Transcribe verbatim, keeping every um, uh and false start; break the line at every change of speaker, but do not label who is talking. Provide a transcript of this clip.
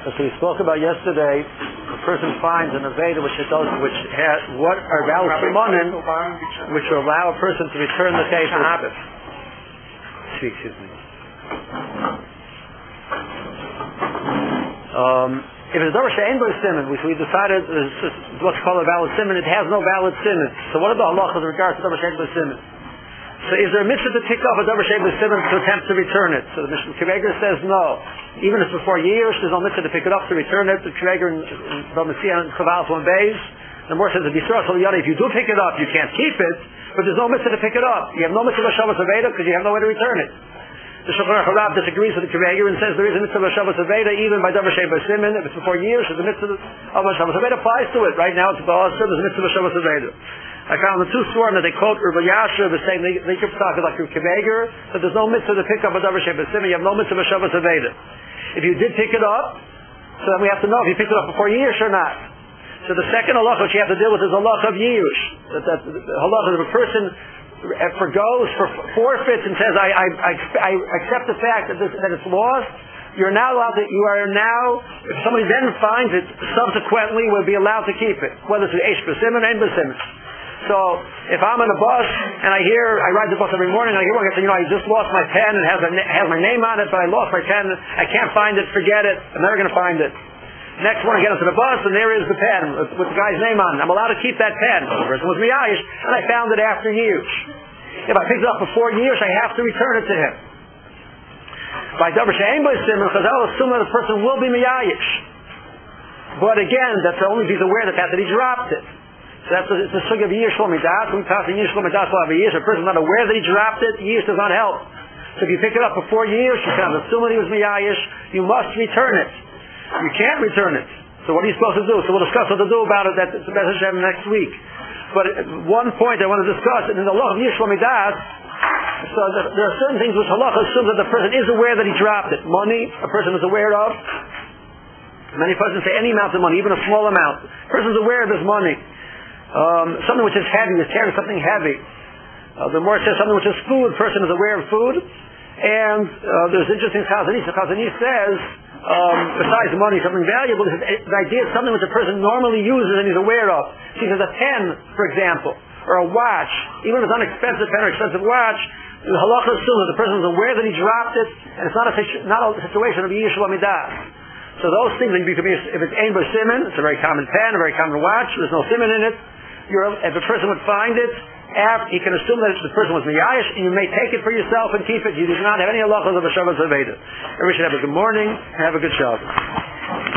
As we spoke about yesterday, a person finds an Aveda which it does, which has what are valid simonim, which will allow a person to return the case to Habit. Excuse me. Um, if it's a davar she'ein bo siman, which we decided is what's called a valid siman, it has no valid siman. So what are the halachas in regards to davar she'ein bo siman? So is there a mitzvah to pick up a davar she'ein bo siman to attempt to return it? So the Mishnah Kiveger says no. Even if it's before years, there's no mitzvah to pick it up to return it. The Kiveger and Bamasiya and Chaval one Beis. The more says the Yisrael Yada, if you do pick it up, you can't keep it, but there's no mitzvah to pick it up. You have no mitzvah of Shabbos Aveda because you have no way to return it. The Shulchan Aruch Rav disagrees with the Kiveger and says there is a mitzvah of Shabbos Aveda even by davar she'ein bo siman. If it's before years, the mitzvah of Shabbos Aveda applies to it. Right now it's Ba'asr, there's a mitzvah of Shabbos Aveda. I found the two sworn that they quote Rabbi Yasher the same they they keep talking like Kiveger that there's no mitzvah to pick up a davar she'ein bo siman. You have no mitzvah of Shabbos Aveda. If you did pick it up, so then we have to know if you picked it up before years or not. So the second halacha which you have to deal with is halacha of years. That, that the halacha of a person forgoes, for forfeits, and says, I, I, I, I accept the fact that, this, that it's lost. You're now allowed to, you are now, if somebody then finds it, subsequently will be allowed to keep it, whether it's eish b'siman or ein b'siman. So, if I'm on a bus, and I hear, I ride the bus every morning, and I hear one guy say, you know, I just lost my pen, and it has, a, has my name on it, but I lost my pen, I can't find it, forget it, I'm never going to find it. Next one, I get onto the bus, and there is the pen with, with the guy's name on it. I'm allowed to keep that pen. The person was miyayish, and I found it after years. If I picked it up before years, I have to return it to him. By davar she'ein bo siman, Chazal assume that the person will be miyayish. But again, that's only if he's aware of the fact that he dropped it. So that's a, it's a sug of years shlomidas. When we pass a years shlomidas, will have a years. If a person is not aware that he dropped it, years does not help. So if you pick it up before years, you can assume that he was miyayish. You must return it. You can't return it. So what are you supposed to do? So we'll discuss what to do about it. That's the message I have next week. But one point I want to discuss, in the law of Yish Midas, so there are certain things which halacha assumes that the person is aware that he dropped it. Money, a person is aware of. Many persons say any amount of money, even a small amount. A person is aware of his money. Um, something which is heavy, is carrying something heavy. Uh, the more it says something which is food, a person is aware of food. And uh, there's interesting Chazanish. The Chazanish says, um, besides money, something valuable, the idea is something which a person normally uses and is aware of. She says a pen, for example, or a watch, even if it's an expensive pen or expensive watch, the halacha assumes that the person is aware that he dropped it, and it's not a, situ- not a situation of Yish Midas. So those things, if it's ein bo siman, it's a very common pen, a very common watch, there's no siman in it, you're, if a person would find it, after, he can assume that the person was miyayish, and you may take it for yourself and keep it. You do not have any halachas of a Shabbos Aveda. Everybody should have a good morning and have a good Shabbos.